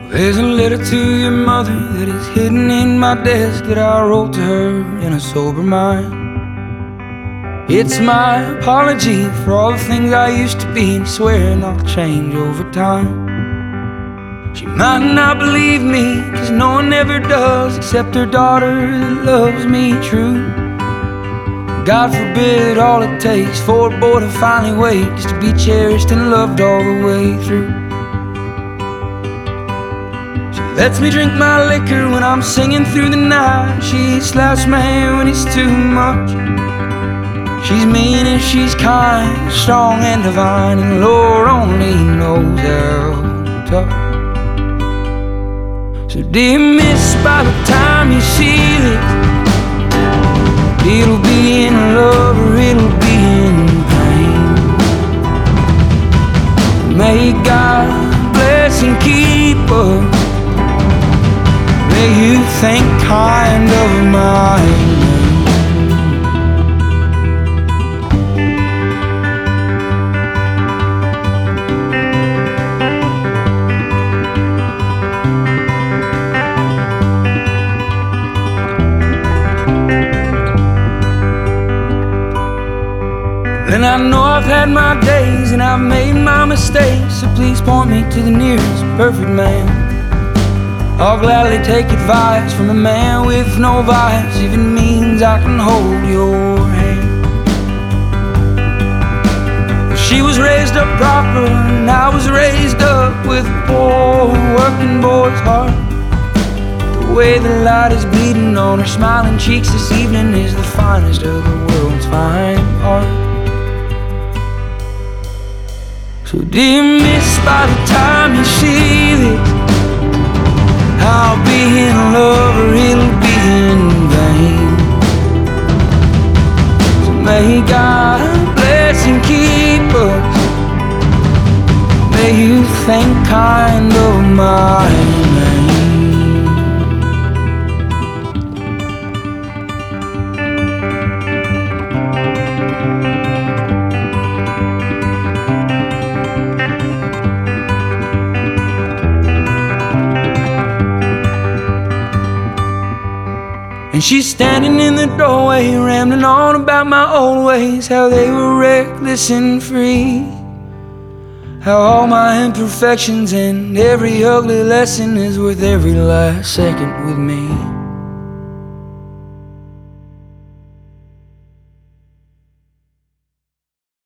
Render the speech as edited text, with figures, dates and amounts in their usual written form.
There's a letter to your mother that is hidden in my desk that I wrote to her in a sober mind. It's my apology for all the things I used to be and swearing I'll change over time. She might not believe me, 'cause no one ever does except her daughter that loves me true. God forbid all it takes for a boy to finally wait, just to be cherished and loved all the way through. She lets me drink my liquor when I'm singing through the night. She slaps my hand when it's too much. She's mean and she's kind, strong and divine, and Lord only knows how tough. So dear miss, by the time you see this, it'll be in love or it'll be in pain. May God bless and keep us. May you think kind of my name. And I know I've had my days and I've made my mistakes, so please point me to the nearest perfect man. I'll gladly take advice from a man with no vice, if it means I can hold your hand. She was raised up proper and I was raised up with a poor working boy's heart. The way the light is bleeding on her smiling cheeks this evening is the finest of the world's fine art. So dear miss, by the time you see this, I'll be in love or it'll be in vain. So may God bless and keep us. May you think kind of my name. And she's standing in the doorway, rambling on about my old ways, how they were reckless and free, how all my imperfections and every ugly lesson is worth every last second with me.